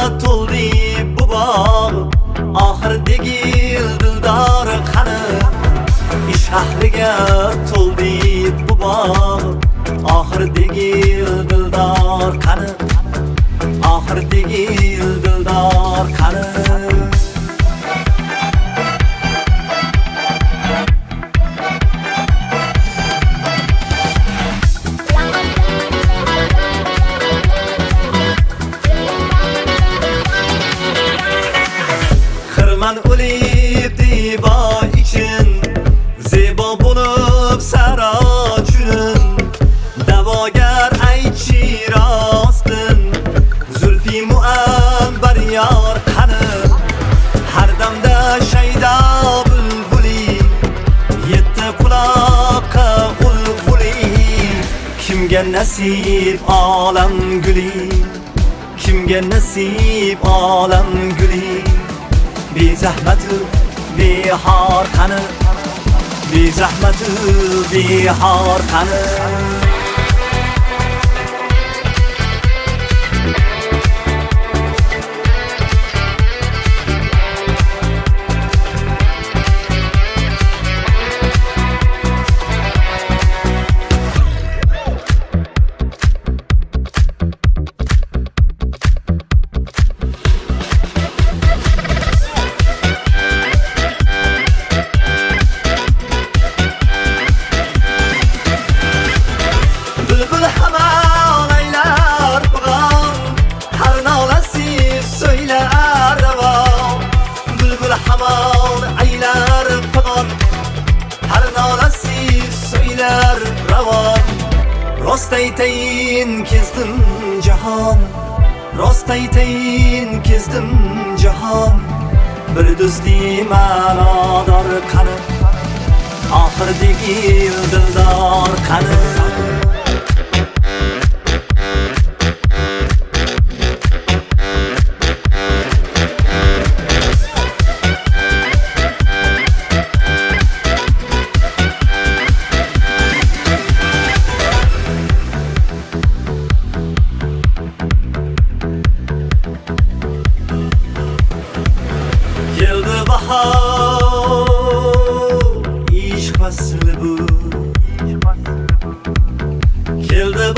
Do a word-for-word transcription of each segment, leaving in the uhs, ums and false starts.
to'ldi bu bog', oxirdagi dildor qani. Ish ahliga to'ldi bu bog', oxirdagi dildor qani. Oxirdagi dildor qani. Xirman o'lib dibo için, zebo bo'lib saro chunin. Da'vogar aytchi rostin, zulfi muambar yor qani. Har damda shayda bulbuli, yetti quloqqa g'ulg'uli. Kimga nasib olam guli, kimga nasib olam guli. Bi zahmatu bihor qani, bi zahmatu bihor qani. Hamon aylar fig'on, har nolasi so'ylar ravon. Rost aytayin kezdim jahon, rost aytayin kezdim jahon. Bir do'sti ma'nodor qani, oxirdagi dildor qani. Keldi bahor, ishq fasli bu. Keldi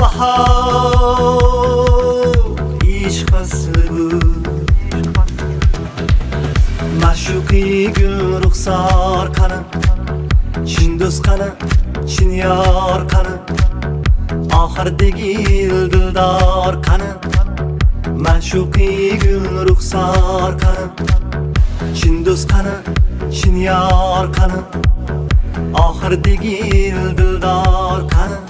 bahor, ishq fasli bu. Ma'shuqi gul ruxsor qani, chin do'st qani, chin yor qani. Oxirdagi dildor qani, ma'shuqi gul ruxsor qani. Chin do'st qani, chin yor qani. Oxirdagi dildor qani.